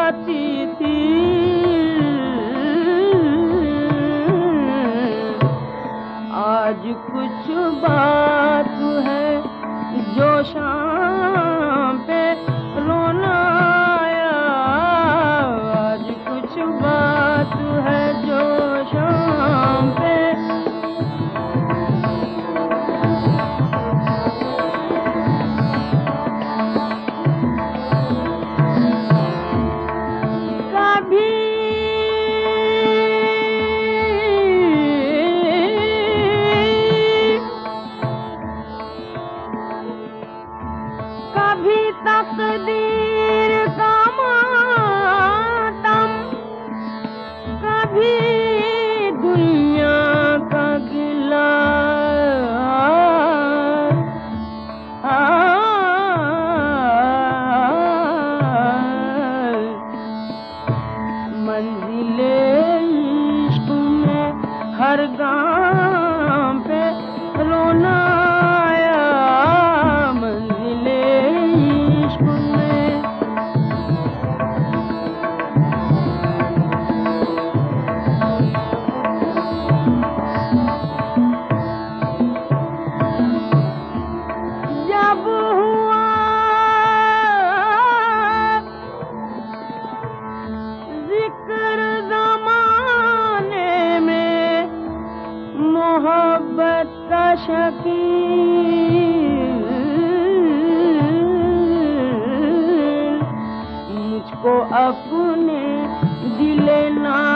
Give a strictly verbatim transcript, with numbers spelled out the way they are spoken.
आती थी, आज कुछ बात है जो शाम पे रोना आया, आज कुछ बात है जो शाम पे तकदीर का मातम, कभी दुनिया का गिला, मंजिले इश्क में हर गाम पे रोना आया, मंजिले इश्क में जब हुआ जिक्र ज़माने में मोहब्बत का शकील, मुझको अपने दिले ना